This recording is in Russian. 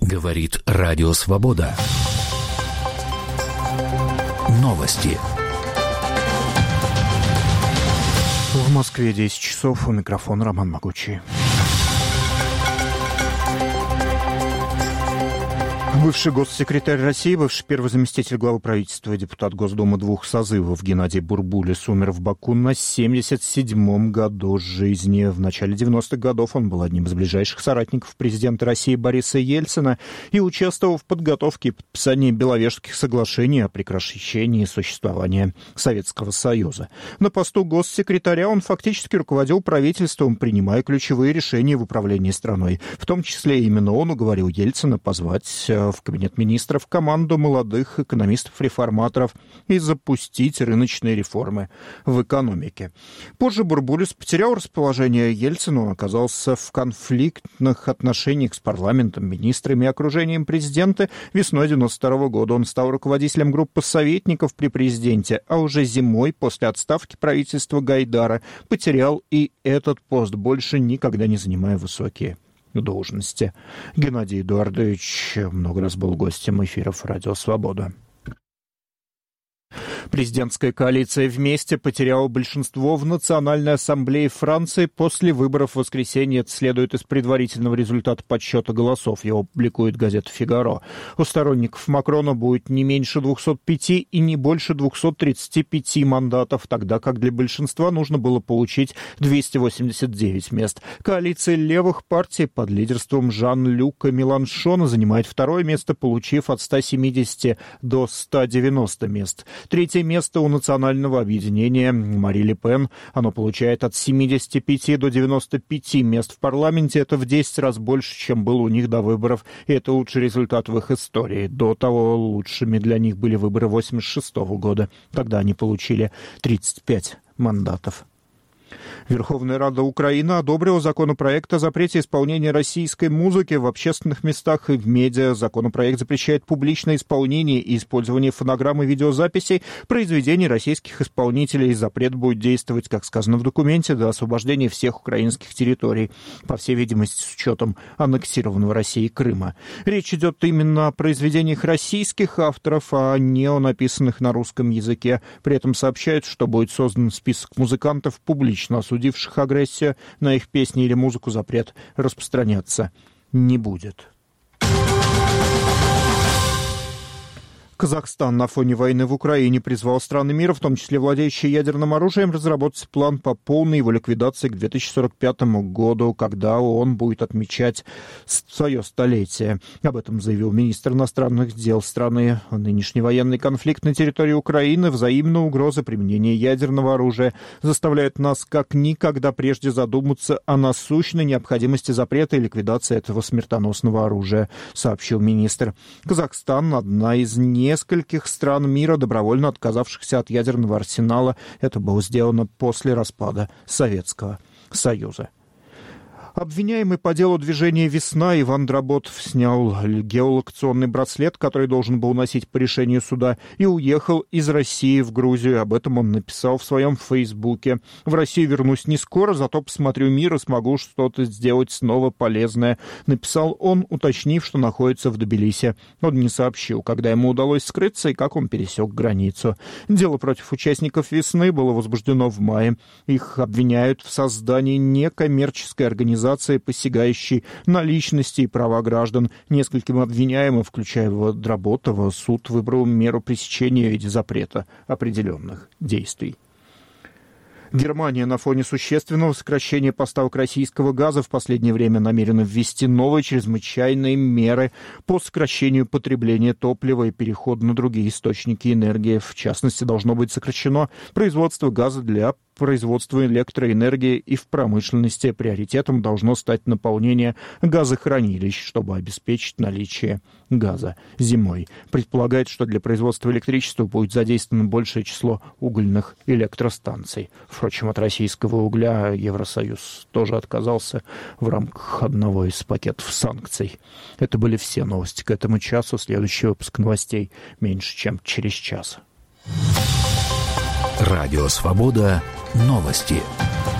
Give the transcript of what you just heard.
Говорит Радио Свобода. Новости. В Москве 10 часов. У микрофона Роман Могучий. Бывший госсекретарь России, бывший первый заместитель главы правительства и депутат Госдумы 2 созывов Геннадий Бурбулис умер в Баку на 77-м году жизни. В начале 90-х годов он был одним из ближайших соратников президента России Бориса Ельцина и участвовал в подготовке и подписании Беловежских соглашений о прекращении существования Советского Союза. На посту госсекретаря он фактически руководил правительством, принимая ключевые решения в управлении страной. В том числе именно он уговорил Ельцина позвать в Кабинет министров команду молодых экономистов-реформаторов и запустить рыночные реформы в экономике. Позже Бурбулис потерял расположение Ельцина, он оказался в конфликтных отношениях с парламентом, министрами и окружением президента. Весной 1992 года он стал руководителем группы советников при президенте, а уже зимой, после отставки правительства Гайдара, потерял и этот пост, больше никогда не занимая высокие должности. Геннадий Эдуардович много раз был гостем эфиров «Радио Свобода». Президентская коалиция «Вместе» потеряла большинство в Национальной ассамблее Франции после выборов в воскресенье. Это следует из предварительного результата подсчета голосов. Его публикует газета «Фигаро». У сторонников Макрона будет не меньше 205 и не больше 235 мандатов, тогда как для большинства нужно было получить 289 мест. Коалиция левых партий под лидерством Жан-Люка Меланшона занимает второе место, получив от 170 до 190 мест. Третье место у национального объединения Мари Ле Пен. Оно получает от 75 до 95 мест в парламенте. Это в 10 раз больше, чем было у них до выборов. И это лучший результат в их истории. До того лучшими для них были выборы 1986 года. Тогда они получили 35 мандатов. Верховная Рада Украины одобрила законопроект о запрете исполнения российской музыки в общественных местах и в медиа. Законопроект запрещает публичное исполнение и использование фонограмм и видеозаписей произведений российских исполнителей. Запрет будет действовать, как сказано в документе, до освобождения всех украинских территорий, по всей видимости, с учетом аннексированного Россией Крыма. Речь идет именно о произведениях российских авторов, а не о написанных на русском языке. При этом сообщают, что будет создан список музыкантов, публично осудивших агрессию. На их песни или музыку запрет распространяться не будет. Казахстан на фоне войны в Украине призвал страны мира, в том числе владеющие ядерным оружием, разработать план по полной его ликвидации к 2045 году, когда ООН будет отмечать свое столетие. Об этом заявил министр иностранных дел страны. Нынешний военный конфликт на территории Украины, взаимная угроза применения ядерного оружия заставляет нас как никогда прежде задуматься о насущной необходимости запрета и ликвидации этого смертоносного оружия, сообщил министр. Казахстан — одна из нескольких стран мира, добровольно отказавшихся от ядерного арсенала. Это было сделано после распада Советского Союза. Обвиняемый по делу движения «Весна» Иван Дроботов снял геолокационный браслет, который должен был носить по решению суда, и уехал из России в Грузию. Об этом он написал в своем Фейсбуке. «В Россию вернусь не скоро, зато посмотрю мир и смогу что-то сделать снова полезное», написал он, уточнив, что находится в Тбилиси. Он не сообщил, когда ему удалось скрыться и как он пересек границу. Дело против участников «Весны» было возбуждено в мае. Их обвиняют в создании некоммерческой организации, посягающей на личности и права граждан. Нескольким обвиняемым, включая Дроботова, суд выбрал меру пресечения в виде запрета определенных действий. Германия на фоне существенного сокращения поставок российского газа в последнее время намерена ввести новые чрезвычайные меры по сокращению потребления топлива и переходу на другие источники энергии. В частности, должно быть сокращено производство газа для производства электроэнергии и в промышленности. Приоритетом должно стать наполнение газохранилищ, чтобы обеспечить наличие газа зимой. Предполагается, что для производства электричества будет задействовано большее число угольных электростанций. Впрочем, от российского угля Евросоюз тоже отказался в рамках одного из пакетов санкций. Это были все новости к этому часу. Следующий выпуск новостей меньше, чем через час. Радио Свобода. Новости.